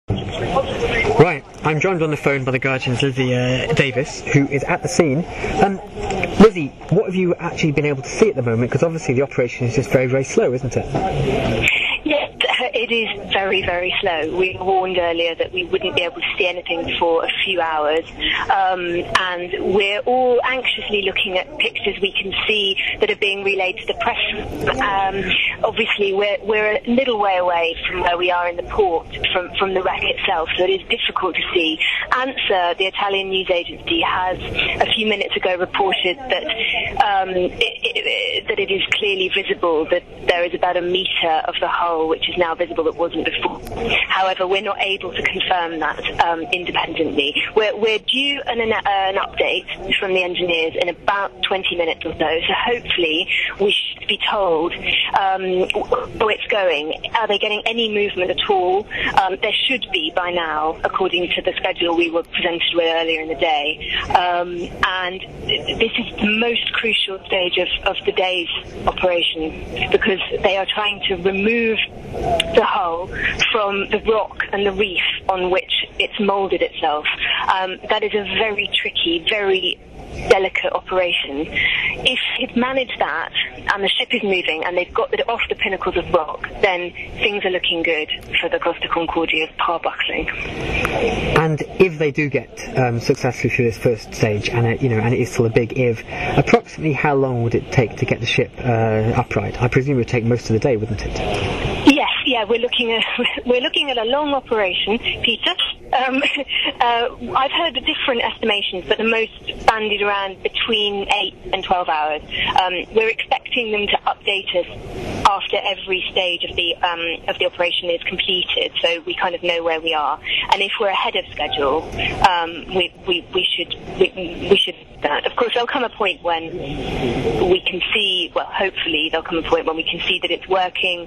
Right, I'm joined on the phone by the Guardian's Lizzie Davis, who is at the scene. Lizzie, what have you actually been able to see at the moment? Because obviously the operation is just very, very slow, isn't it? Yes, it is very, very slow. We were warned earlier that we wouldn't be able to see anything for a few hours, and we're all anxiously looking at pictures we can see that are being relayed to the press. Obviously, we're a little way away from where we are in the port, from the wreck itself, so it is difficult to see. ANSA, the Italian news agency, has a few minutes ago reported that that it is clearly visible that there is about a metre of the hull which is now visible that wasn't before. However, we're not able to confirm that independently. We're due an update from the engineers in about 20 minutes or so, so hopefully we should be told where it's going. Are they getting any movement at all? There should be by now, according to the schedule we were presented with earlier in the day. And this is the most crucial stage of the day's operation, because they are trying to remove the hull from the rock and the reef on which it's moulded itself. That is a very tricky, very delicate operation. If they've managed that and the ship is moving and they've got it off the pinnacles of rock, then things are looking good for the Costa Concordia's parbuckling. And if they do get successfully through this first stage, and it is still a big if, approximately how long would it take to get the ship upright? I presume it would take most of the day, wouldn't it? Yes, yeah, we're looking at a long operation, Peter. I've heard different estimations, but the most bandied around between 8 and 12 hours. We're expecting them to update us after every stage of the operation is completed, so we kind of know where we are. And if we're ahead of schedule, we should that. Of course, there'll come a point when we can see. Well, hopefully, there'll come a point when we can see that it's working,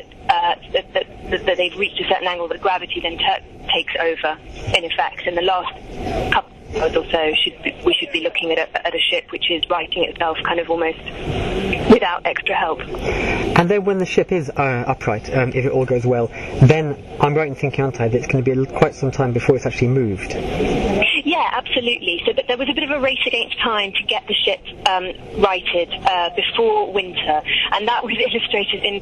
that they've reached a certain angle, that gravity then takes over in effect. In the last couple of hours or so, we should be looking at a ship which is righting itself kind of almost without extra help. And then when the ship is upright, if it all goes well, then I'm right in thinking, aren't I, that it's going to be quite some time before it's actually moved? Yeah, absolutely. So there was a bit of a race against time to get the ship righted before winter, and that was illustrated in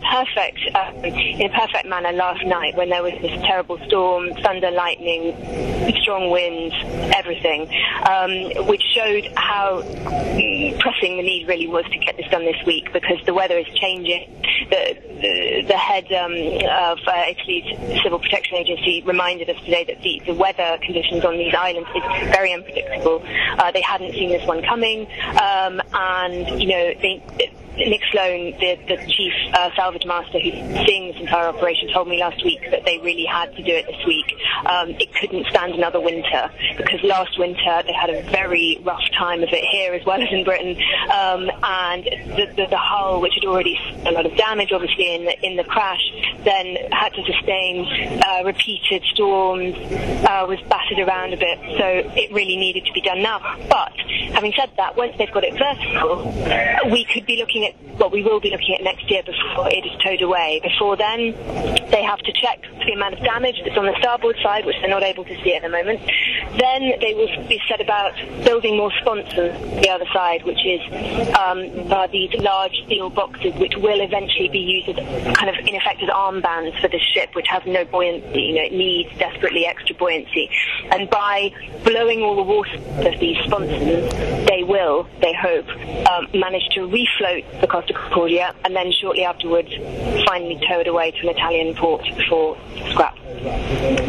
a perfect manner last night when there was this terrible storm, thunder, lightning, strong winds, everything, which showed how pressing the need really was to get this done this week, because the weather is changing. The head of Italy's Civil Protection Agency reminded us today that the weather conditions on these islands is very unpredictable. They hadn't seen this one coming, and Nick Sloan, the chief salvage master who's seeing this entire operation, told me last week that they really had to do it this week. It couldn't stand another winter, because last winter they had a very rough time of it here as well as in Britain, and the hull, which had already a lot of damage obviously in the crash, then had to sustain repeated storms, was battered around a bit, so it really needed to be done now. But having said that, once they've got it vertical, we will be looking at next year before it is towed away. Before then, they have to check the amount of damage that's on the starboard side, which they're not able to see at the moment. Then they will be set about building more sponsons on the other side, which is these large steel boxes, which will eventually be used as kind of, in effect, as armbands for this ship, which has no buoyancy. It needs desperately extra buoyancy. And by blowing all the water of these sponsons, they will, they hope, manage to refloat the Costa Concordia, and then shortly afterwards finally tow it away to an Italian port for scrap.